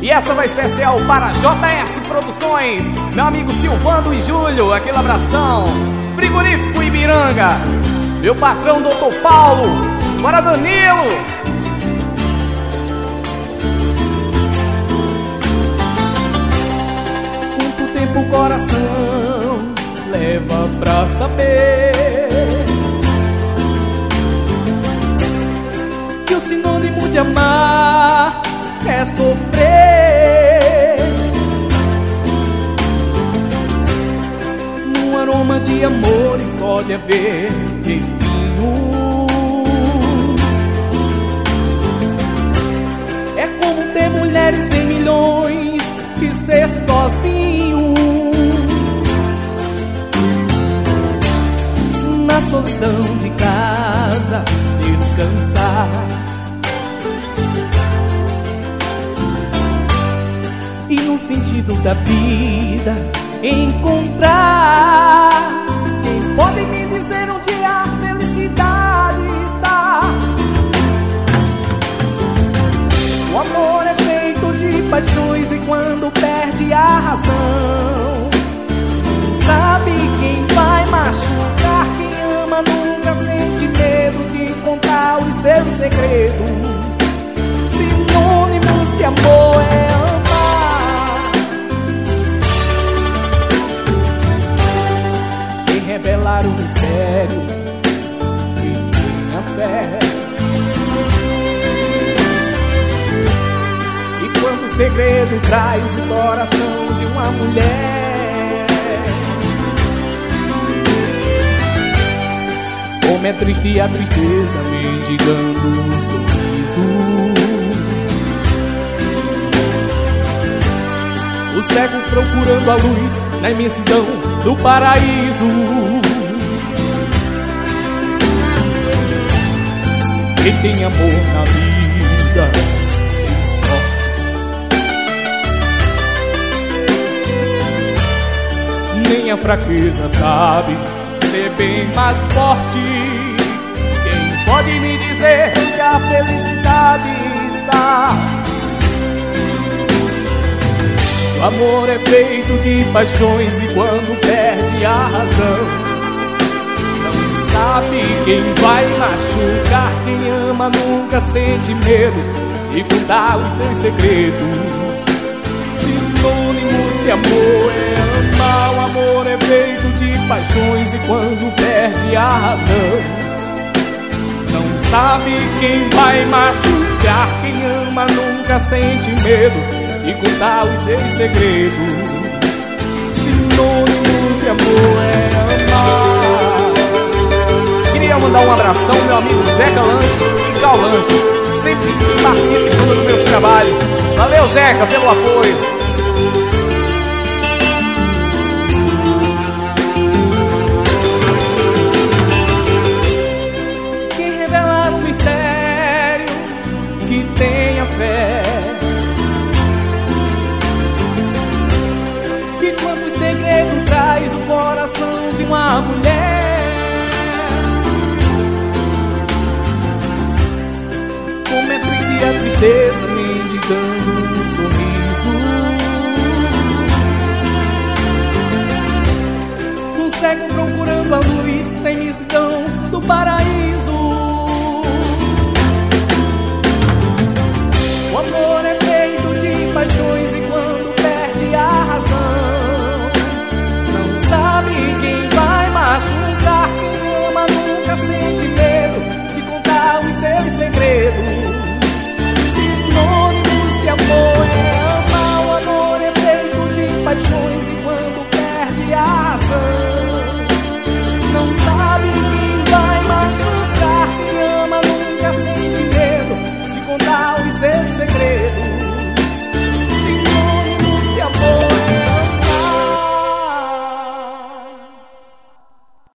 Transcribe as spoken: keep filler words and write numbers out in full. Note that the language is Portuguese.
E essa vai especial para J S Produções, meu amigo Silvano e Júlio, aquele abração. Frigorífico Ibiranga, meu patrão doutor Paulo, bora Danilo. Quanto tempo o coração leva pra saber que o sinônimo de amar é sofrer? Num aroma de amores pode haver espinhos. É como ter mulheres em milhões e ser sozinho na solidão de casa, descansar. E no sentido da vida encontrar quem pode me dizer onde a felicidade está. O amor é feito de paixões e quando perde a razão, sabe quem vai machucar. Quem ama nunca sente medo de contar os seus segredos. Sinônimos de amor é amar. Revelar o mistério que tenha fé. E quando o segredo traz o coração de uma mulher, como é triste a tristeza mendigando um sorriso. O cego procurando a luz na imensidão do paraíso. Quem tem amor na vida tem sorte. Nem a fraqueza sabe ser bem mais forte. Quem pode me dizer que a felicidade está? O amor é feito de paixões e quando perde a razão, não sabe quem vai machucar. Quem ama nunca sente medo de contar os seus segredos. Sinônimos de amor é amar. O amor é feito de paixões e quando perde a razão, não sabe quem vai machucar. Quem ama nunca sente medo e contar os seus segredos. Sinônimos de amor é amar. Queria mandar um abração ao meu amigo Zeca Lanches e Cal Lanches, sempre participando dos meus trabalhos. Valeu, Zeca, pelo apoio. Quem revelar um mistério que tenha fé, traz o coração de uma mulher. Como é triste a tristeza mendigando um sorriso. Um cego procurando a luz na imensidão do paraíso. O amor